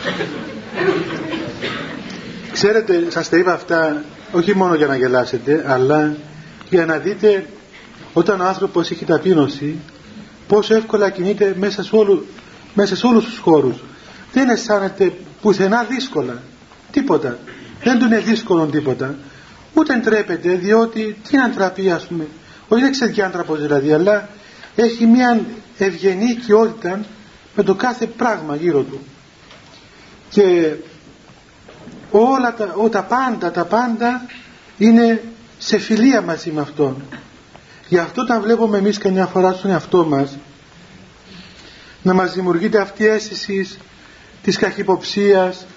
Ξέρετε, σας τα είπα αυτά όχι μόνο για να γελάσετε, αλλά για να δείτε όταν ο άνθρωπος έχει ταπείνωση πόσο εύκολα κινείται μέσα σε όλους τους χώρους. Δεν αισθάνεται πουθενά δύσκολα τίποτα, δεν του είναι δύσκολο τίποτα, ούτε ντρέπεται, διότι τι να ντραπεί, ας πούμε, όχι είναι ξεδιάντραπος δηλαδή, αλλά έχει μια ευγενή οικειότητα με το κάθε πράγμα γύρω του, και όλα τα πάντα είναι σε φιλία μαζί με Αυτόν. Γι' αυτό όταν βλέπουμε εμείς καμιά φορά στον εαυτό μας να μας δημιουργείται αυτή η αίσθηση της καχυποψίας,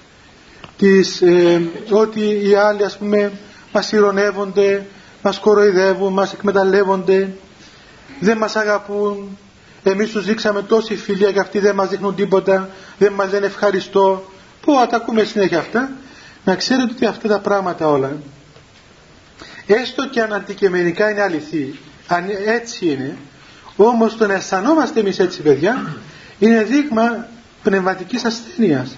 ότι οι άλλοι, ας πούμε, μας ειρωνεύονται, μας κοροϊδεύουν, μας εκμεταλλεύονται, δεν μας αγαπούν, εμείς τους δείξαμε τόση φιλία και αυτοί δεν μας δείχνουν τίποτα, δεν μας λένε ευχαριστώ. Πού τα ακούμε συνέχεια αυτά? Να ξέρετε ότι αυτά τα πράγματα όλα, έστω και αν αντικειμενικά είναι αληθή, αν έτσι είναι, όμως το να αισθανόμαστε εμείς έτσι, παιδιά, είναι δείγμα πνευματικής ασθένειας.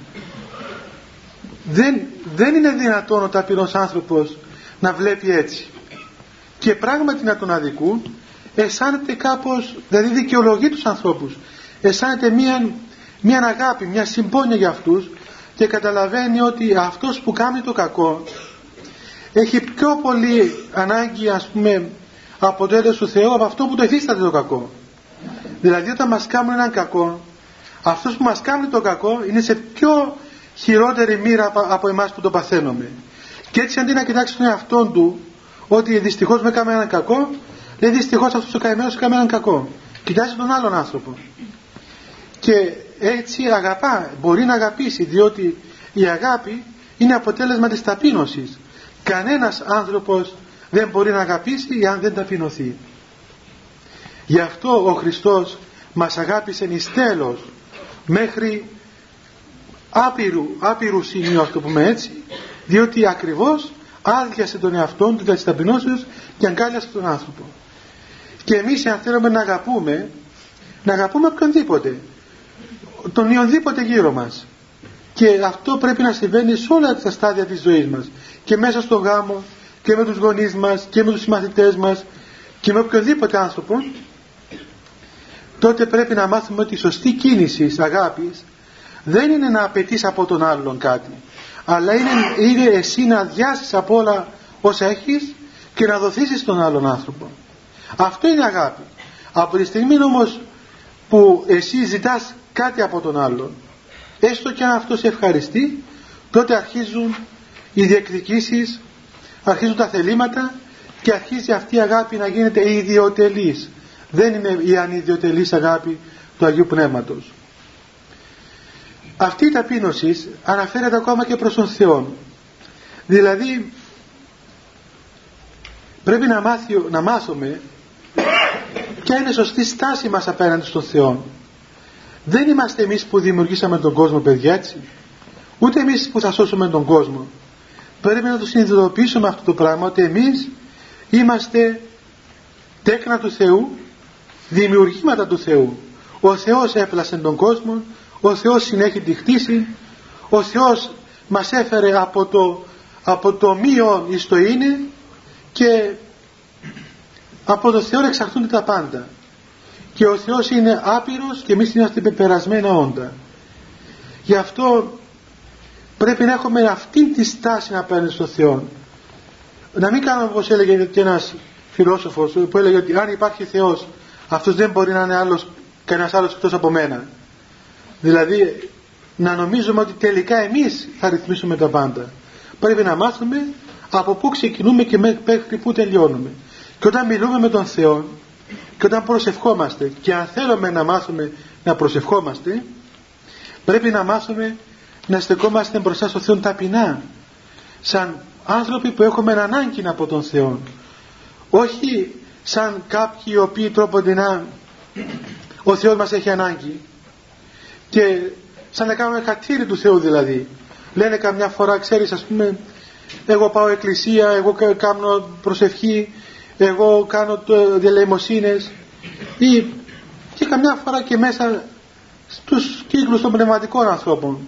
Δεν είναι δυνατόν ο ταπεινός άνθρωπος να βλέπει έτσι και πράγματι να τον αδικούν. Αισθάνεται κάπως, δηλαδή δικαιολογεί τους ανθρώπους, αισθάνεται μια αγάπη, μια συμπόνια για αυτούς, και καταλαβαίνει ότι αυτός που κάνει το κακό έχει πιο πολύ ανάγκη, ας πούμε, αποτέλεσμα του Θεού από αυτό που το εφίσταται το κακό. Δηλαδή όταν μας κάνουν έναν κακό, αυτός που μας κάνει το κακό είναι σε πιο χειρότερη μοίρα από εμάς που το παθαίνουμε, και έτσι αντί να κοιτάξει τον εαυτόν του ότι δυστυχώς με έκανε έναν κακό, λέει δυστυχώς αυτός ο καημένος έκανε έναν κακό, κοιτάζει τον άλλον άνθρωπο και έτσι αγαπά, μπορεί να αγαπήσει, διότι η αγάπη είναι αποτέλεσμα της ταπείνωσης. Κανένας άνθρωπος δεν μπορεί να αγαπήσει αν δεν ταπεινωθεί. Γι' αυτό ο μας αγάπησε εις τέλος, μέχρι άπειρου σημείου, ας το πούμε έτσι, διότι ακριβώς άδειασε τον εαυτόν του της ταπεινώσεως και αγκάλιασε τον άνθρωπο. Και εμείς, αν θέλουμε να αγαπούμε οποιονδήποτε, τον οποιονδήποτε γύρω μας, και αυτό πρέπει να συμβαίνει σε όλα τα στάδια της ζωής μας, και μέσα στο γάμο και με τους γονείς μας και με τους συμμαθητές μας και με οποιοδήποτε άνθρωπο, τότε πρέπει να μάθουμε ότι η σωστή κίνηση αγάπης δεν είναι να απαιτείς από τον άλλον κάτι, αλλά είναι εσύ να αδειάσεις από όλα όσα έχεις και να δοθήσεις στον άλλον άνθρωπο. Αυτό είναι αγάπη. Από τη στιγμή όμως που εσύ ζητάς κάτι από τον άλλον, έστω και αν αυτό σε ευχαριστεί, τότε αρχίζουν οι διεκδικήσεις, αρχίζουν τα θελήματα και αρχίζει αυτή η αγάπη να γίνεται ιδιωτελής. Δεν είναι η ανιδιωτελής αγάπη του Αγίου Πνεύματος. Αυτή η ταπείνωση αναφέρεται ακόμα και προς τον Θεό. Δηλαδή πρέπει να μάθουμε ποια είναι η σωστή στάση μας απέναντι στον Θεό. Δεν είμαστε εμείς που δημιουργήσαμε τον κόσμο, παιδιά, έτσι. Ούτε εμείς που θα σώσουμε τον κόσμο. Πρέπει να το συνειδητοποιήσουμε αυτό το πράγμα, ότι εμείς είμαστε τέκνα του Θεού, δημιουργήματα του Θεού. Ο Θεός έπλασε τον κόσμο, ο Θεός συνέχει τη χτίση, ο Θεός μας έφερε από το μείον εις το είναι, και από το Θεό εξαρτούνται τα πάντα, και ο Θεός είναι άπειρος και εμείς είμαστε πεπερασμένα όντα. Γι' αυτό πρέπει να έχουμε αυτή τη στάση απέναντι στον Θεό. Να μην κάνουμε όπως έλεγε και ένας φιλόσοφος που έλεγε ότι αν υπάρχει Θεός, αυτός δεν μπορεί να είναι κανένας άλλος εκτός από μένα. Δηλαδή να νομίζουμε ότι τελικά εμείς θα ρυθμίσουμε τα πάντα. Πρέπει να μάθουμε από πού ξεκινούμε και μέχρι πού τελειώνουμε. Και όταν μιλούμε με τον Θεό και όταν προσευχόμαστε, και αν θέλουμε να μάθουμε να προσευχόμαστε, πρέπει να μάθουμε να στεκόμαστε μπροστά στον Θεό ταπεινά, σαν άνθρωποι που έχουμε ανάγκη από τον Θεό, όχι σαν κάποιοι οι οποίοι τρόποντινά ο Θεός μας έχει ανάγκη, και σαν να κάνουμε χατήρι του Θεού. Δηλαδή λένε καμιά φορά, ξέρεις, ας πούμε, εγώ πάω εκκλησία, εγώ κάνω προσευχή, εγώ κάνω διαλαιμοσύνες, ή και καμιά φορά και μέσα στους κύκλους των πνευματικών ανθρώπων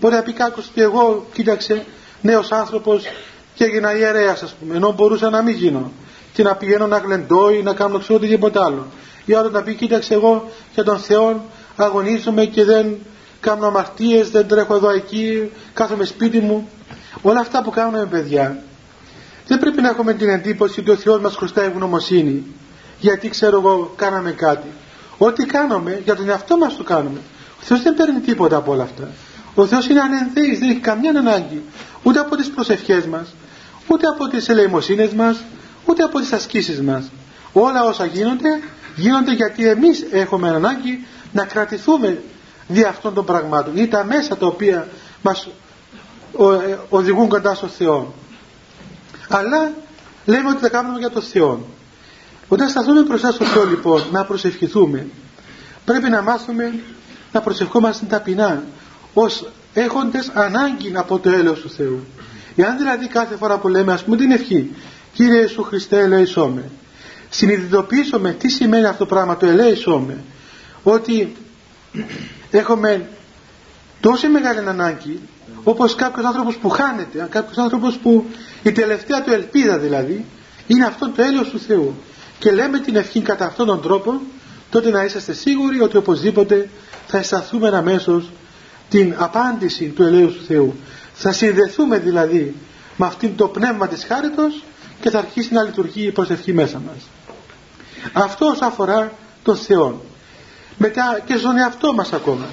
Μπορεί να πει κάποιος ότι εγώ, κοίταξε, νέος άνθρωπος και έγινα ιερέας, ας πούμε, ενώ μπορούσα να μην γίνω και να πηγαίνω να γλεντώ ή να κάνω ξέρω τίποτα άλλο. Ή άλλο να πει, κοίταξε, εγώ για τον Θεό αγωνίζομαι και δεν κάνω αμαρτίες, δεν τρέχω εδώ εκεί, κάθομαι σπίτι μου. Όλα αυτά που κάνουμε, παιδιά, δεν πρέπει να έχουμε την εντύπωση ότι ο Θεός μας χρωστάει ευγνωμοσύνη γιατί, ξέρω εγώ, κάναμε κάτι. Ό,τι κάνουμε για τον εαυτό μας το κάνουμε. Ο Θεός δεν παίρνει τίποτα από όλα αυτά. Ο Θεός είναι ανενδεής, δεν έχει καμιά ανάγκη ούτε από τις προσευχές μας, ούτε από τις ελεημοσύνες μας, ούτε από τις ασκήσεις μας. Όλα όσα γίνονται γιατί εμείς έχουμε ανάγκη να κρατηθούμε δι' αυτών των πραγμάτων ή τα μέσα τα οποία μας οδηγούν κοντά στον Θεό. Αλλά λέμε ότι τα κάνουμε για τον Θεό. Όταν σταθούμε μπροστά στον Θεό, λοιπόν, να προσευχηθούμε, πρέπει να μάθουμε να προσευχόμαστε ταπεινά, ως έχοντες ανάγκη από το έλεος του Θεού. Εάν δηλαδή κάθε φορά που λέμε, ας πούμε, την ευχή Κύριε Ιησού Χριστέ ελέησόμε, συνειδητοποιήσουμε τι σημαίνει αυτό το πράγμα, το ελέησόμε, ότι έχουμε τόσο μεγάλη ανάγκη, όπως κάποιος άνθρωπος που χάνεται, κάποιος άνθρωπος που η τελευταία του ελπίδα δηλαδή είναι αυτό το έλεος του Θεού, και λέμε την ευχή κατά αυτόν τον τρόπο, τότε να είσαστε σίγουροι ότι οπωσδήποτε θα αισθανθούμε αμέσως την απάντηση του ελέους του Θεού. Θα συνδεθούμε δηλαδή με αυτήν το πνεύμα της χάριτος και θα αρχίσει να λειτουργεί η προσευχή μέσα μας. Αυτό όσον αφορά τον Θεό. Μετά και στον εαυτό μας ακόμα.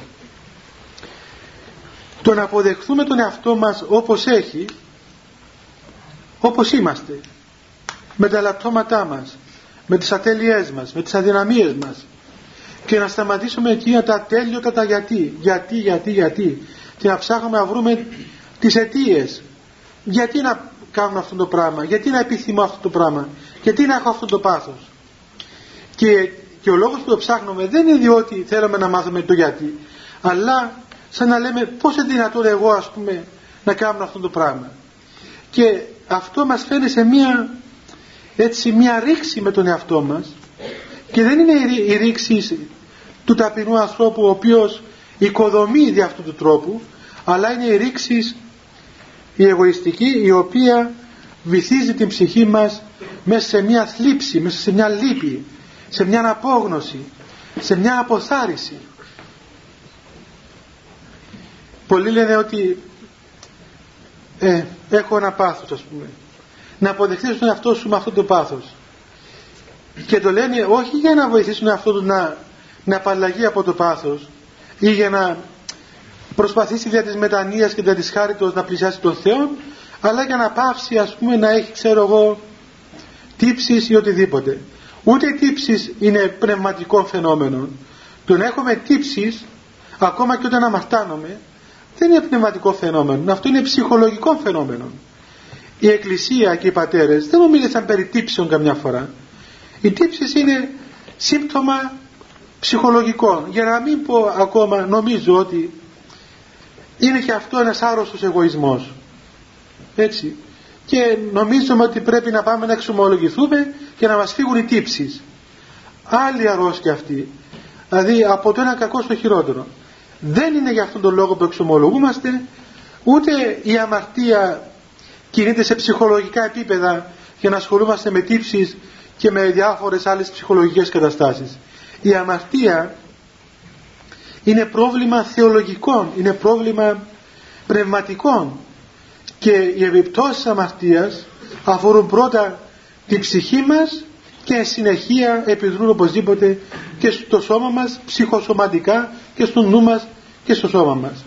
Το να αποδεχθούμε τον εαυτό μας όπως έχει, όπως είμαστε, με τα λαπτώματά μας, με τις ατέλειές μας, με τις αδυναμίες μας, και να σταματήσουμε εκείνα τα ατέλειωτα τα γιατί και να ψάχνουμε να βρούμε τις αιτίες. Γιατί να κάνουμε αυτό το πράγμα, γιατί να επιθυμώ αυτό το πράγμα, γιατί να έχω αυτό το πάθος. Και ο λόγος που το ψάχνουμε δεν είναι διότι θέλουμε να μάθουμε το γιατί, αλλά σαν να λέμε πώς είναι δυνατόν εγώ, ας πούμε, να κάνω αυτό το πράγμα. Και αυτό μας φέρνει σε μια ρήξη με τον εαυτό μας, και δεν είναι η ρήξη του ταπεινού ανθρώπου ο οποίος οικοδομεί δι' αυτού του τρόπου, αλλά είναι η ρήξη η εγωιστική, η οποία βυθίζει την ψυχή μας μέσα σε μια θλίψη, μέσα σε μια λύπη, σε μια απόγνωση, σε μια αποθάρρυνση. Πολλοί λένε ότι έχω ένα πάθος, ας πούμε. Να αποδεχτείς τον εαυτό σου με αυτό το πάθος. Και το λένε όχι για να βοηθήσουν τον εαυτό του να απαλλαγεί από το πάθος ή για να προσπαθήσει δια της μετανοίας και δια της χάριτος να πλησιάσει τον Θεό, αλλά για να πάυσει, ας πούμε, να έχει, ξέρω εγώ, τύψεις ή οτιδήποτε. Ούτε οι τύψεις είναι πνευματικό φαινόμενο. Το να έχουμε τύψεις, ακόμα και όταν αμαρτάνομαι, δεν είναι πνευματικό φαινόμενο. Αυτό είναι ψυχολογικό φαινόμενο. Η Εκκλησία και οι πατέρες δεν ομίλησαν περί τύψεων καμιά φορά. Οι τύψεις είναι σύμπτωμα ψυχολογικό. Για να μην πω ακόμα, νομίζω ότι είναι και αυτό ένας άρρωστος εγωισμός. Έτσι. Και νομίζουμε ότι πρέπει να πάμε να εξομολογηθούμε και να μας φύγουν οι τύψεις. Άλλη αρρώστια αυτή. Δηλαδή από το ένα κακό στο χειρότερο. Δεν είναι για αυτόν τον λόγο που εξομολογούμαστε, ούτε η αμαρτία κινείται σε ψυχολογικά επίπεδα για να ασχολούμαστε με τύψεις και με διάφορες άλλες ψυχολογικές καταστάσεις. Η αμαρτία είναι πρόβλημα θεολογικό, είναι πρόβλημα πνευματικό, και οι επιπτώσεις αμαρτίας αφορούν πρώτα την ψυχή μας και συνεχεία επιδρούν οπωσδήποτε και στο σώμα μας ψυχοσωματικά και στο νου μας και στο σώμα μας.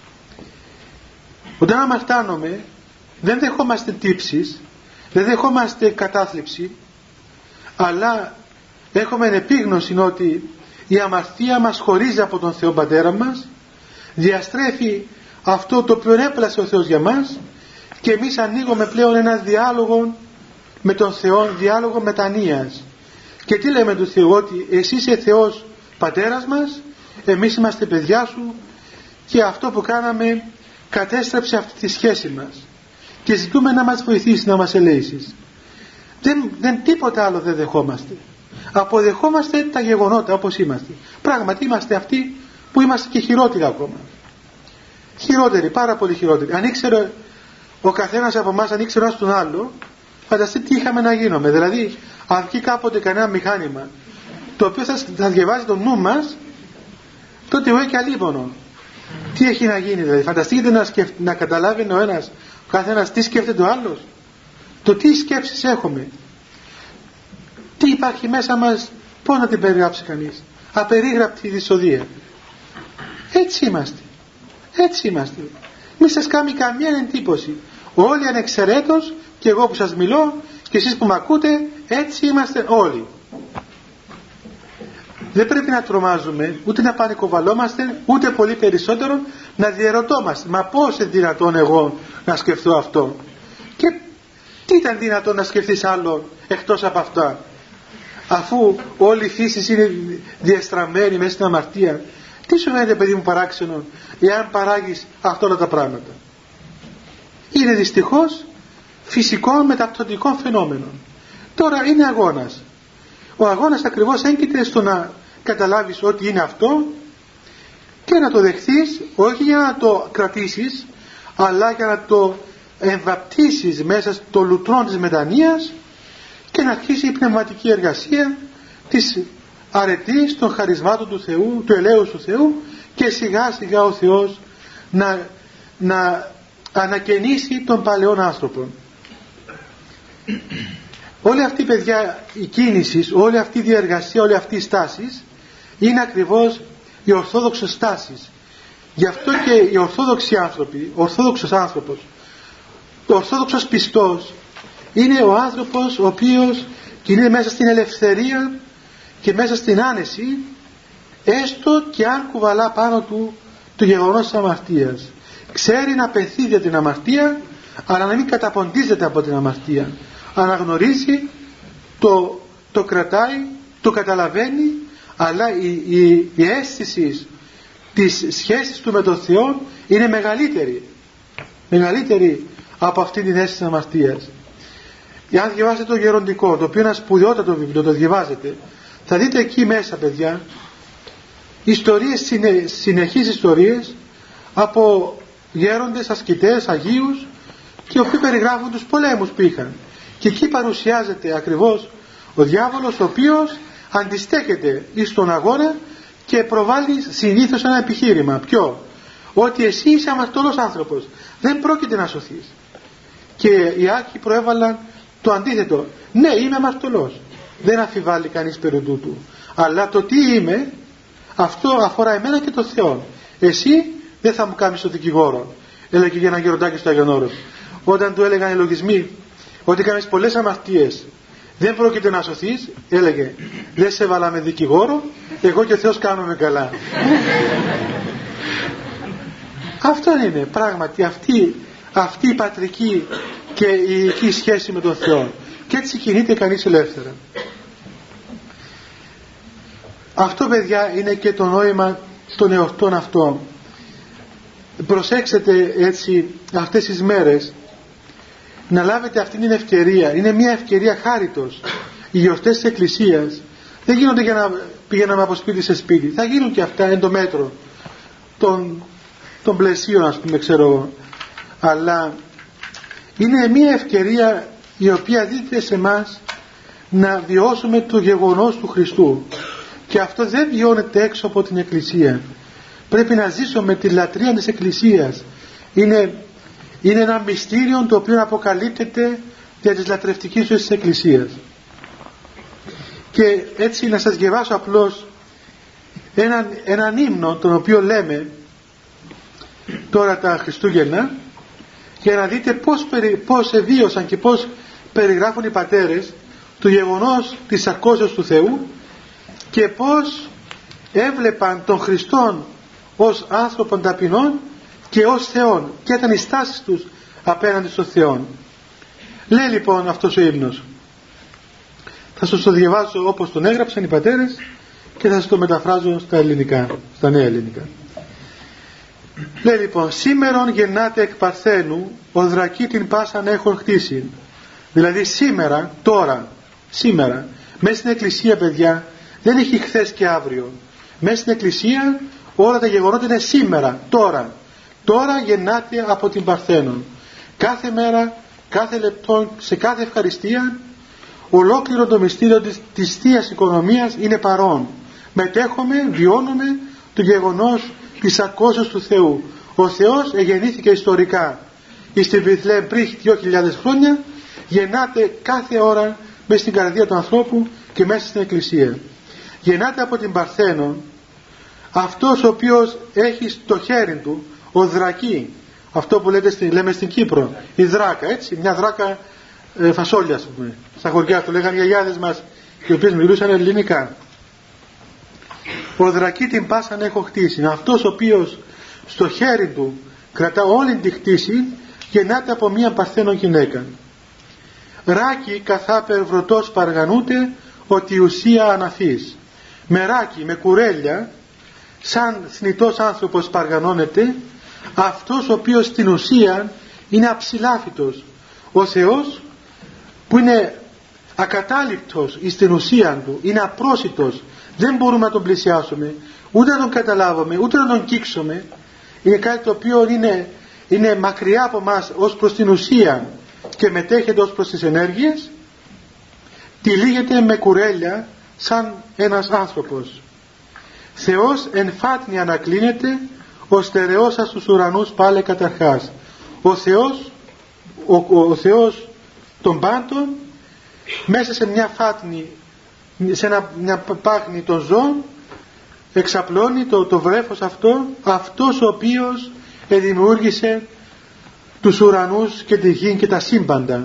Όταν αμαρτάνομαι δεν δεχόμαστε τύψεις, δεν δεχόμαστε κατάθλιψη, αλλά έχουμε επίγνωση ότι η αμαρτία μας χωρίζει από τον Θεό Πατέρα μας, διαστρέφει αυτό το οποίο έπλασε ο Θεός για μας, και εμείς ανοίγουμε πλέον ένα διάλογο με τον Θεό, διάλογο μετανοίας. Και τι λέμε του Θεού? Ότι εσύ είσαι Θεός Πατέρας μας, εμείς είμαστε παιδιά σου, και αυτό που κάναμε κατέστρεψε αυτή τη σχέση μας, και ζητούμε να μας βοηθήσει, να μας ελέησεις. Δεν τίποτα άλλο δεν δεχόμαστε. Αποδεχόμαστε τα γεγονότα όπως είμαστε. Πράγματι είμαστε αυτοί που είμαστε και χειρότεροι ακόμα. Χειρότερη, πάρα πολύ χειρότερη. Αν ήξερε ο καθένας από εμάς, αν ήξερε ένας τον άλλο, φανταστείτε τι είχαμε να γίνουμε. Δηλαδή, αν βγει κάποτε κανένα μηχάνημα το οποίο θα διαβάζει το νου μας, τότε εγώ και αλίμονο. Τι έχει να γίνει, δηλαδή? Φανταστείτε να καταλάβει ο ένας, ο καθένας, τι σκέφτεται ο άλλος, το τι σκέψεις έχουμε, τι υπάρχει μέσα μας, πώς να την περιγράψει κανείς? Απερίγραπτη δυσοδεία. Έτσι είμαστε. Έτσι είμαστε. Μη σας κάνει καμία εντύπωση. Όλοι ανεξαιρέτως, και εγώ που σας μιλώ και εσείς που με ακούτε, έτσι είμαστε όλοι. Δεν πρέπει να τρομάζουμε, ούτε να πανικοβαλόμαστε, ούτε πολύ περισσότερο να διερωτόμαστε. Μα πώς είναι δυνατόν εγώ να σκεφτώ αυτό? Και τι ήταν δυνατόν να σκεφτείς άλλο εκτός από αυτά? Αφού όλη η φύση είναι διαστραμμένη μέσα στην αμαρτία, τι σου φαίνεται, παιδί μου, παράξενο εάν παράγεις αυτά όλα τα πράγματα? Είναι δυστυχώς φυσικό μεταπτωτικό φαινόμενο. Τώρα είναι αγώνας. Ο αγώνας ακριβώς έγκυται στο να καταλάβεις ότι είναι αυτό και να το δεχθείς, όχι για να το κρατήσεις, αλλά για να το εμβαπτίσεις μέσα στο λουτρόν της μετανοίας και να αρχίσει η πνευματική εργασία της αρετής των χαρισμάτων του Θεού, του ελέους του Θεού, και σιγά σιγά ο Θεός να ανακαινήσει τον παλαιόν άνθρωπο. Όλη αυτή, παιδιά, η κίνηση, όλη αυτή η διεργασία, όλη αυτή η στάση είναι ακριβώς οι ορθόδοξες στάσεις. Γι' αυτό και οι ορθόδοξοι άνθρωποι, ο ορθόδοξος άνθρωπος, ο ορθόδοξος πιστός είναι ο άνθρωπος ο οποίος κινείται μέσα στην ελευθερία και μέσα στην άνεση, έστω και αν κουβαλά πάνω του το γεγονός της αμαρτίας. Ξέρει να πενθεί για την αμαρτία, αλλά να μην καταποντίζεται από την αμαρτία. Αναγνωρίζει, το κρατάει, το καταλαβαίνει, αλλά η αίσθηση της σχέσης του με τον Θεό είναι μεγαλύτερη από αυτή την αίσθηση της αμαρτίας. Αν διαβάσετε το Γεροντικό, το οποίο είναι ένα σπουδαιότατο βιβλίο, το διαβάζετε, θα δείτε εκεί μέσα, παιδιά, ιστορίες, συνεχείς ιστορίες από γέροντες, ασκητές, αγίους, και οι οποίοι περιγράφουν τους πολέμους που είχαν. Και εκεί παρουσιάζεται ακριβώς ο διάβολος, ο οποίος αντιστέκεται στον αγώνα και προβάλλει συνήθως ένα επιχείρημα. Ποιο? Ότι εσύ είσαι αμαρτωλός άνθρωπος, δεν πρόκειται να σωθείς. Και οι άρχοι προέβαλαν το αντίθετο. Ναι, είμαι αμαρτωλός, δεν αμφιβάλλει κανείς περί τούτου, αλλά το τι είμαι, αυτό αφορά εμένα και το Θεό. Εσύ δεν θα μου κάνεις το δικηγόρο, έλεγε για έναν γεροντάκι στο Άγιον Όρος. Όταν του έλεγαν οι λογισμοί ότι κάνεις πολλές αμαρτίες, δεν πρόκειται να σωθείς, έλεγε, δεν σε έβαλα με δικηγόρο, εγώ και ο Θεός κάνουμε καλά. Αυτό είναι πράγματι αυτή η πατρική και η ηλική σχέση με τον Θεό, και έτσι κινείται κανείς ελεύθερα. Αυτό, παιδιά, είναι και το νόημα των εορτών αυτών. Προσέξτε έτσι αυτές τις μέρες να λάβετε αυτή την ευκαιρία. Είναι μια ευκαιρία χάριτος. Οι γιορτές της Εκκλησίας δεν γίνονται για να πηγαίνουμε από σπίτι σε σπίτι. Θα γίνουν και αυτά εν το μέτρο των πλαισίων, ας πούμε, ξέρω εγώ. Αλλά είναι μια ευκαιρία η οποία δίδεται σε εμάς να βιώσουμε το γεγονός του Χριστού. Και αυτό δεν βιώνεται έξω από την Εκκλησία. Πρέπει να ζήσουμε τη λατρεία της Εκκλησίας. Είναι ένα μυστήριο το οποίο αποκαλύπτεται για τις λατρευτικές ζωές της Εκκλησίας. Και έτσι να σας διαβάσω απλώς έναν ύμνο, τον οποίο λέμε τώρα τα Χριστούγεννα, για να δείτε πώς εβίωσαν και πώς περιγράφουν οι πατέρες το γεγονός της σαρκώσεως του Θεού και πώς έβλεπαν τον Χριστόν ως άνθρωπον ταπεινών και ως Θεόν, και ήταν οι στάσεις τους απέναντι στον Θεό. Λέει λοιπόν αυτός ο ύμνος. Θα σας το διαβάσω όπως τον έγραψαν οι πατέρες και θα σας το μεταφράζω στα ελληνικά, στα νέα ελληνικά. Λέει λοιπόν, σήμερον γεννάται εκ Παρθένου, ο δρακή την πάσαν έχουν χτίσει. Δηλαδή σήμερα, τώρα, σήμερα, μέσα στην Εκκλησία, παιδιά, δεν έχει χθες και αύριο. Μέσα στην Εκκλησία όλα τα γεγονότα είναι σήμερα, τώρα. τώρα γεννάται από την Παρθένον. Κάθε μέρα, κάθε λεπτό, σε κάθε ευχαριστία, ολόκληρο το μυστήριο της Θείας Οικονομίας είναι παρόν. Μετέχουμε, βιώνουμε το γεγονός της ακούσεως του Θεού. Ο Θεός γεννήθηκε ιστορικά στην Βιθλεέμ πριν 2.000 χρόνια, γεννάται κάθε ώρα μέσα στην καρδία του ανθρώπου και μέσα στην Εκκλησία. Γεννάται από την Παρθένον, αυτός ο οποίος έχει στο χέρι του ο δρακή, αυτό που λέμε στην Κύπρο, η δράκα, έτσι, μια δράκα φασόλια, ας πούμε. Στα χωριά το λέγανε οι γιαγιάδες μας, οι οποίες μιλούσαν ελληνικά. Ο δρακή την πάσαν έχω χτίσει. Αυτός ο οποίος στο χέρι του κρατά όλη τη χτίση, γεννάται από μια Παρθένο γυναίκα. Ράκι καθάπερ βρωτός παργανούται, ότι η ουσία αναφής. Με ράκι, με κουρέλια, σαν θνητός άνθρωπος παργανώνεται, αυτός ο οποίος στην ουσία είναι αψηλάφιτος. Ο Θεός που είναι ακατάληπτος στην ουσία του, είναι απρόσιτος, δεν μπορούμε να τον πλησιάσουμε, ούτε να τον καταλάβουμε, ούτε να τον κύξουμε. Είναι κάτι το οποίο είναι μακριά από μας ως προς την ουσία και μετέχεται ως προς τις ενέργειες. Τυλίγεται με κουρέλια σαν ένας άνθρωπος. Θεός εν φάτνη ανακλίνεται, ο στερεός σας στους ουρανούς πάλε καταρχάς. Ο Θεός των πάντων μέσα σε μια φάτνη, σε μια πάγνη των ζώων, εξαπλώνει το βρέφος αυτό, αυτός ο οποίος δημιούργησε τους ουρανούς και τη γη και τα σύμπαντα.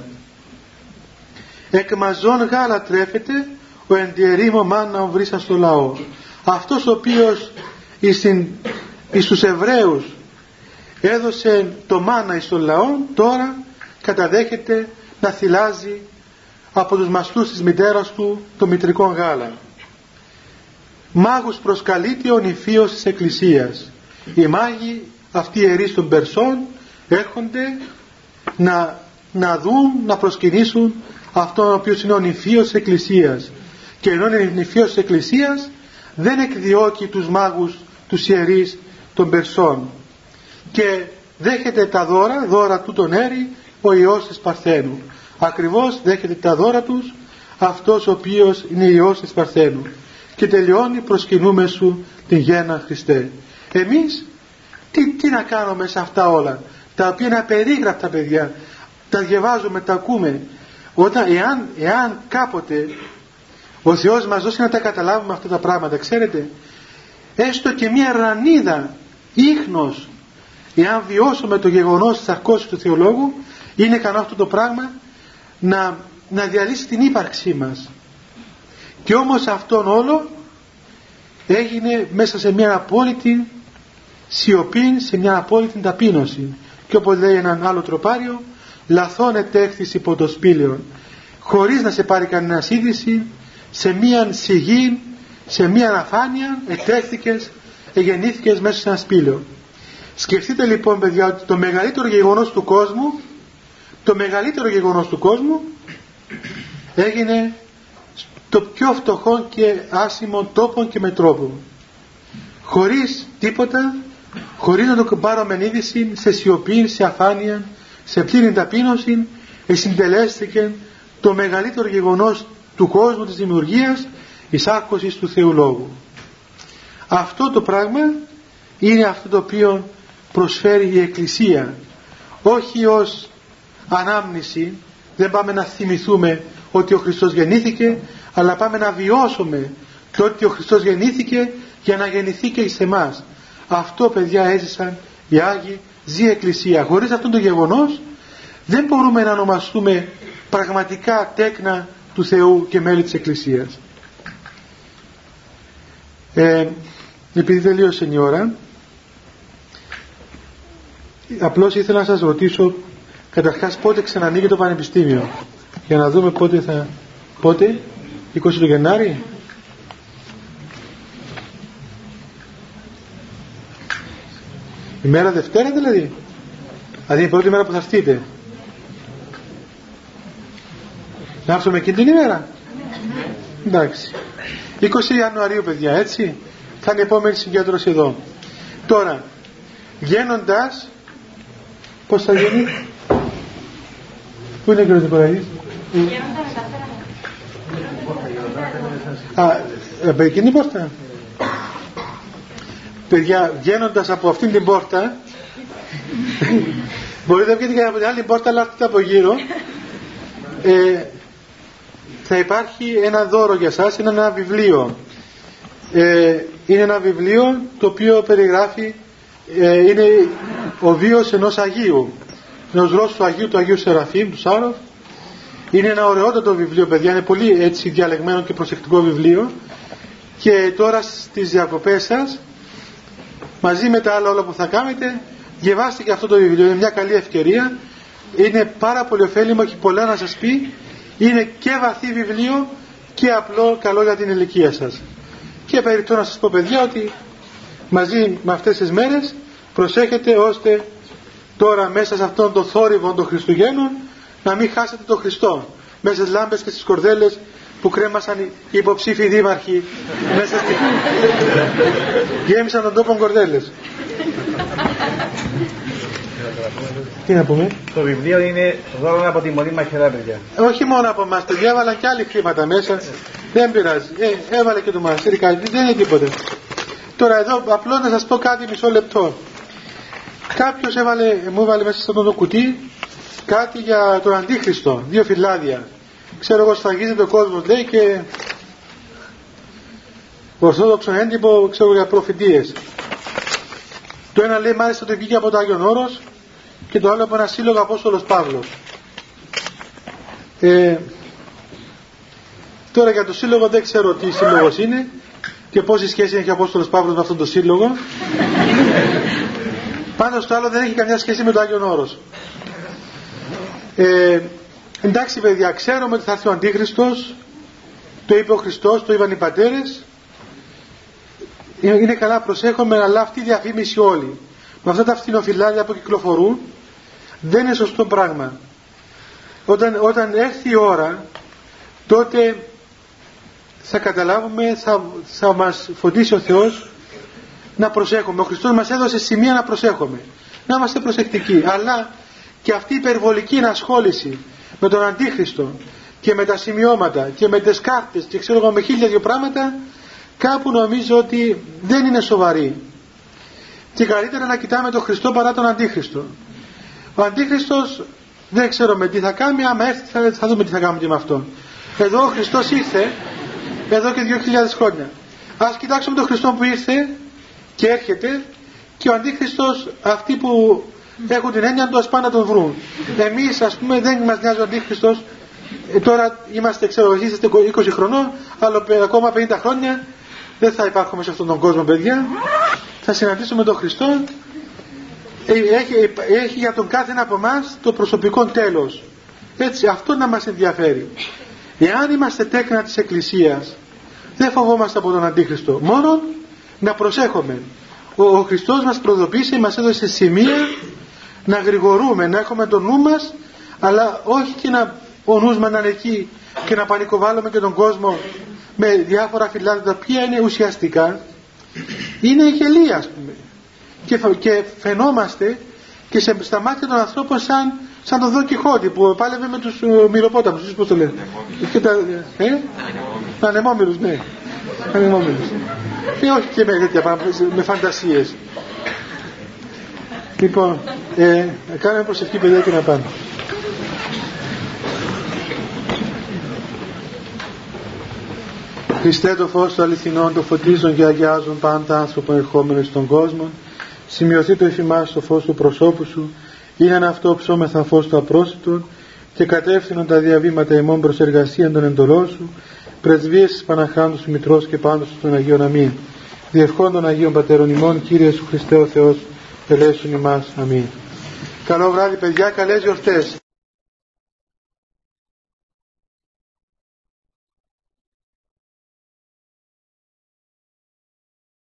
Εκ μαζών γάλα τρέφεται, ο εντιερήμο μάνα βρίσκα στο λαό. Αυτός ο οποίος εις τους Εβραίους έδωσε το μάνα εις τον λαό, τώρα καταδέχεται να θυλάζει από τους μαστούς της μητέρας του το μητρικό γάλα. Μάγους προσκαλείται ο νηφίος της Εκκλησίας. Οι μάγοι, αυτοί οι ιερείς των Περσών, έρχονται να δουν, να προσκυνήσουν αυτόν ο οποίος είναι ο νηφίος της Εκκλησίας. Και ενώ είναι νηφίος της Εκκλησίας, δεν εκδιώκει τους μάγους, τους ιερείς των Περσών, και δέχεται τα δώρα του τον Έρη, ο Υιός της Παρθένου. Ακριβώς δέχεται τα δώρα τους αυτός ο οποίος είναι Υιός της Παρθένου, και τελειώνει προσκυνούμε σου την γέννα Χριστέ. Εμείς τι να κάνουμε σε αυτά όλα, τα οποία είναι απερίγραπτα, παιδιά, τα διαβάζουμε, τα ακούμε. Εάν κάποτε ο Θεός μας δώσει να τα καταλάβουμε αυτά τα πράγματα, ξέρετε, έστω και μια ρανίδα ίχνος, εάν βιώσουμε το γεγονός της αρκώσης του Θεολόγου, είναι ικανό αυτό το πράγμα να διαλύσει την ύπαρξή μας. Και όμως αυτόν όλο έγινε μέσα σε μια απόλυτη σιωπή, σε μια απόλυτη ταπείνωση, και όπως λέει έναν άλλο τροπάριο, λαθώνεται έκθεση υπό το σπήλαιο, χωρίς να σε πάρει κανένα είδηση, σε μια σιγή, σε μια αφάνεια ετέχθηκες, εγεννήθηκες μέσα σε ένα σπήλαιο. Σκεφτείτε λοιπόν, παιδιά, ότι το μεγαλύτερο γεγονός του κόσμου έγινε το πιο φτωχό και άσημο τόπο και με τρόπο, χωρίς τίποτα, χωρίς να το πάρουμε είδηση, σε σιωπή, σε αφάνεια, σε πλήρη ταπείνωση, συντελέστηκε το μεγαλύτερο γεγονός του κόσμου, της δημιουργίας, εις άκουσης του Θεού Λόγου. Αυτό το πράγμα είναι αυτό το οποίο προσφέρει η Εκκλησία, όχι ως ανάμνηση. Δεν πάμε να θυμηθούμε ότι ο Χριστός γεννήθηκε, αλλά πάμε να βιώσουμε το ότι ο Χριστός γεννήθηκε για να γεννηθεί και εις εμάς. Αυτό, παιδιά, έζησαν οι Άγιοι, ζει η Εκκλησία. Χωρίς αυτό το γεγονός δεν μπορούμε να ονομαστούμε πραγματικά τέκνα του Θεού και μέλη της Εκκλησίας. Επειδή τελείωσε η ώρα, απλώς ήθελα να σας ρωτήσω καταρχάς πότε ξανανοίγει το Πανεπιστήμιο, για να δούμε πότε 20 του Γενάρη. Ημέρα Δευτέρα δηλαδή η πρώτη μέρα που θα έρθείτε. Να έρθουμε εκείνη την ημέρα. Εντάξει, 20 Ιανουαρίου, παιδιά, έτσι θα είναι η επόμενη συγκέντρωση εδώ. Τώρα Βγαίνοντας, πώς θα γίνει? Πού είναι ο κύριος Νικολαίδης? Από εκείνη την πόρτα. Παιδιά, βγαίνοντας από αυτήν την πόρτα, μπορείτε να βγείτε και από την άλλη πόρτα, αλλά έρθετε από γύρω, θα υπάρχει ένα δώρο για σας. Είναι ένα βιβλίο. Είναι ένα βιβλίο το οποίο περιγράφει, είναι ο βίος ενός Αγίου, ενός Ρώσου Αγίου, του Αγίου Σεραφείμ, του Σάροφ. Είναι ένα ωραιότατο βιβλίο, παιδιά, είναι πολύ έτσι διαλεγμένο και προσεκτικό βιβλίο. Και τώρα στις διακοπές σας, μαζί με τα άλλα όλα που θα κάνετε, διαβάστε και αυτό το βιβλίο. Είναι μια καλή ευκαιρία, είναι πάρα πολύ ωφέλιμο, έχει πολλά να σας πει. Είναι και βαθύ βιβλίο και απλό, καλό για την ηλικία σας. Και περιττώ να σας πω, παιδιά, ότι μαζί με αυτές τις μέρες προσέχετε ώστε τώρα μέσα σε αυτόν τον θόρυβο των Χριστουγέννων να μην χάσετε τον Χριστό μέσα στις λάμπες και στις κορδέλες που κρέμασαν οι υποψήφοι δήμαρχοι μέσα στη... γέμισαν τον τόπο κορδέλες. Τι να πούμε? Το βιβλίο είναι δώρο από τη Μονή Μαχαιρά, παιδιά. Όχι μόνο από εμάς, παιδιά, έβαλαν και άλλοι χρήματα μέσα. Δεν πειράζει. Έβαλε και το μοναστήρι κάτι, δεν είναι τίποτε. Τώρα εδώ απλώς να σας πω κάτι, μισό λεπτό. Κάποιος μου έβαλε μέσα σε αυτό το κουτί κάτι για τον Αντίχριστο, 2 φυλάδια. Ξέρω εγώ, σφαγίζεται ο κόσμος, λέει, και ορθόδοξο έντυπο, ξέρω, για προφητείες. Το ένα λέει μάλιστα το βγήκε από το Άγιον Όρος και το άλλο από ένα σύλλογο Απόστολος Παύλος. Τώρα για το σύλλογο δεν ξέρω τι σύλλογος είναι και πόση σχέση έχει ο Απόστολος Παύλος με αυτόν τον σύλλογο. Πάντως το άλλο δεν έχει καμιά σχέση με το Άγιον Όρος. Εντάξει, παιδιά, ξέρουμε ότι θα έρθει ο Αντίχριστος, το είπε ο Χριστός, το είπαν οι πατέρες. Είναι καλά, προσέχουμε, αλλά αυτή η διαφήμιση όλη με αυτά τα φθινοφυλάδια που κυκλοφορούν δεν είναι σωστό πράγμα. Όταν έρθει η ώρα, τότε θα καταλάβουμε, θα μας φωτίσει ο Θεός να προσέχουμε. Ο Χριστός μας έδωσε σημεία να προσέχουμε, να είμαστε προσεκτικοί. Αλλά και αυτή η υπερβολική ενασχόληση με τον Αντίχριστο και με τα σημειώματα και με τις κάρτες και ξέρω εγώ με 1002 πράγματα, κάπου νομίζω ότι δεν είναι σοβαρή. Και καλύτερα να κοιτάμε τον Χριστό παρά τον Αντίχριστο. Ο Αντίχριστος δεν ξέρω με τι θα κάνει, άμα έρθει θα δούμε τι θα κάνουμε και με αυτόν. Εδώ ο Χριστός ήρθε εδώ και 2.000 χρόνια. Ας κοιτάξουμε τον Χριστό που ήρθε και έρχεται, και ο Αντίχριστος, αυτοί που έχουν την έννοια του, ας πάνε να τον βρουν. Εμείς, ας πούμε, δεν μας νοιάζει ο Αντίχριστος. Τώρα είμαστε, ξέρω, εσείς είστε 20 χρονών, αλλά ακόμα 50 χρόνια δεν θα υπάρχουμε σε αυτόν τον κόσμο, παιδιά. Θα συναντήσουμε τον Χριστό. Έχει για τον κάθε ένα από εμάς το προσωπικό τέλος. Έτσι, αυτό να μας ενδιαφέρει. Εάν είμαστε τέκνα της Εκκλησίας, δεν φοβόμαστε από τον Αντίχριστο. Μόνο να προσέχουμε. Ο Χριστός μας προδοποίησε, μας έδωσε σημεία να γρηγορούμε, να έχουμε το νου μας, αλλά όχι και ο νους μας να είναι εκεί και να πανικοβάλλουμε και τον κόσμο με διάφορα φυλάδια τα οποία είναι ουσιαστικά, είναι γελία, ας πούμε, και φαινόμαστε και στα μάτια των ανθρώπων σαν τον Δον Κιχώτη που πάλευε με τους μυροπόταμους, πώς το λένε, ανεμόμυρους, ναι, ανεμόμυρους, όχι και με τέτοια πράγματα, με φαντασίες. Λοιπόν, κάνουμε προσευχή, παιδιά, και να πάμε. Χριστέ, το φως του αληθινών, το φωτίζουν και αγιάζουν πάντα άνθρωπο ερχόμενο στον κόσμο. Σημειωθεί το εφημάς το φως του προσώπου σου, είναι αυτό ψώμεθα φως του απρόσιτον, και κατεύθυνον τα διαβήματα ημών προς εργασίαν των εντολών σου, πρεσβείες της Παναχάντου σου Μητρός και πάντως των Αγίων Αμήν. Διευχών των Αγίων Πατέρων ημών, Κύριε σου Χριστέ ο Θεός, ελέησον ημάς. Αμήν. Καλό βράδυ, παιδιά, καλές γιορτές.